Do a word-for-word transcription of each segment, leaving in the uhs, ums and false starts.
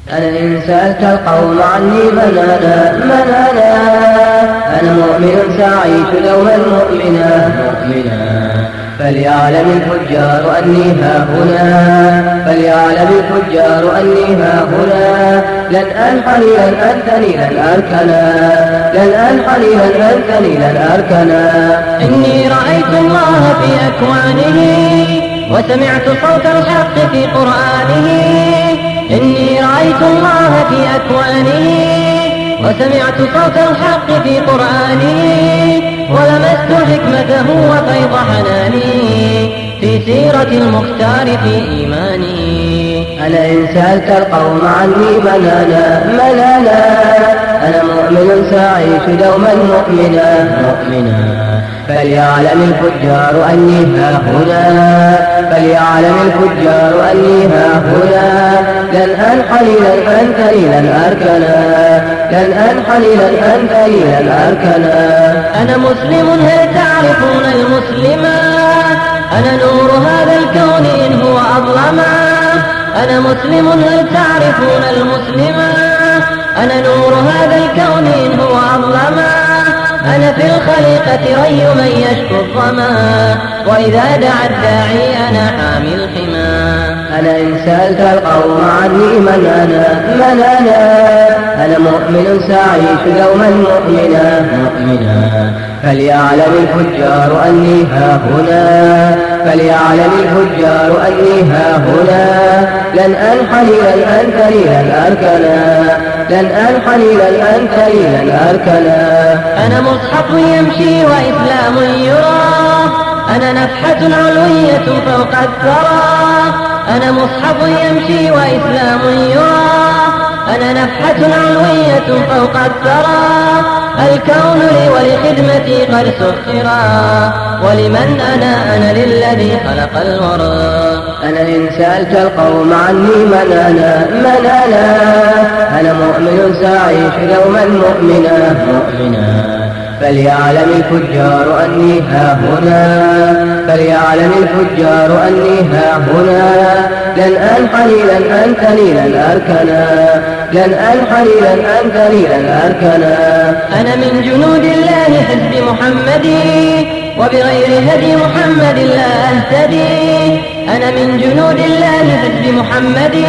أنا إن سألت القوم عني من أنا من أنا أنا مؤمن سأعيش دوما مؤمنا مؤمنا فليعلم الفجار أني ها هنا فليعلم الفجار أني ها هنا لن أنحني لن أنثني لن أركنا لن أنحني لن أنثني لن أركنا إني رأيت الله في أكوانه وسمعت صوت الحق في قرآنه إني رأيت الله في أكوانه وسمعت صوت الحق في قرآنه ولمست حكمته وفيض حنانه في سيرة المختار في إيمانه. أنا إن سألت القوم عني من أنا من أنا أنا مؤمن سأعيش دوما مؤمنا مؤمنا فليعلم الفجار أني ها هنا فليعلم الفجار أني ها هنا لن أنحني لن أنثني لن أركنا لن أنحني لن أنثني لن أركنا. أنا مسلم هل تعرفون المسلما أنا نور هذا الكون إن هو أظلما أنا مسلم هل تعرفون المسلما أنا نور هذا الكون إن هو أظلما أنا في الخليقة ري من يشكو الظما وإذا دعا الداعي أنا حامي الحمى. أنا إن سألت القوم عني من أنا من أنا أنا مؤمن سأعيش دوما مؤمنا مؤمنا فليعلم الفجار أني ها هنا فليعلم الفجار أني ها هنا لن أنحني لن أنثني لن أركنا لن أنحني لن أنثني لن أركنا. أنا مصحف يمشي وإسلام يرى أنا نفحة علوية فوق الثرى أنا مصحف يمشي وإسلام يرى أنا نفحة علوية فوق الثرى الكون لي ولخدمتي قد سخرا ولمن أنا أنا للذي خلق الورى. أنا إن سألت القوم عني من أنا من أنا أنا مؤمن سأعيش دوما مؤمنا مؤمنا فليعلم الفجار أني ها هنا فليعلم الفجار أني ها هنا لن أنحني لن أنثني لن أركنا لن أنحني لن أنثني لن أركنا. أنا من جنود الله حزب محمد وبغير هدي محمد لا أهتدي أنا من جنود الله حزب محمد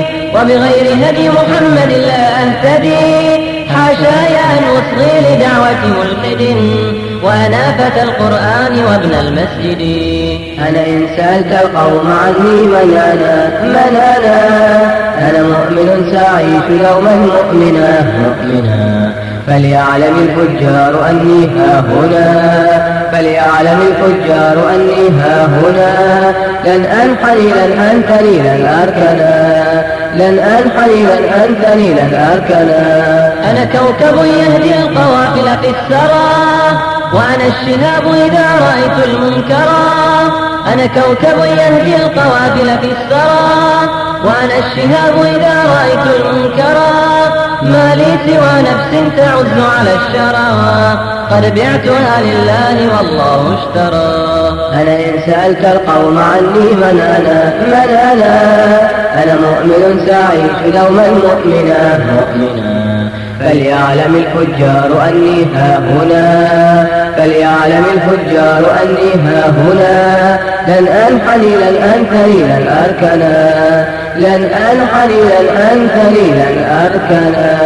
وبغير هدي محمد لا أهتدي حاشاي أن أصغي لدعوة ملحد وأنا فتى القرآن وابن المسجد. أنا إن سألت القوم عني من أنا من أنا أنا مؤمن سأعيش دوما مؤمنا مؤمنا فليعلم الفجار أني ها هنا فليعلم الفجار أني ها هنا لن أنحني لن أنثني لن أركنا لن أنحني لن أنثني لن أركنا. أنا كوكب يهدي القوافل في السرى وأنا الشهاب إذا رأيت المنكرا أنا كوكب يهدي القوافل في السرى وأنا الشهاب إذا رأيت المنكرا ما لي سوى نفس تعز على الشرى قد بعتها لله والله اشترى. أنا إن سألت القوم عني من أنا من أنا أنا مؤمن سأعيش دوما مؤمنا مؤمنا فليعلم الفجار أني ها هنا فليعلم الفجار أني ها هنا لن أنحني لن أنثني لن أركنا لن أنحني لن أنثني لن أركنا.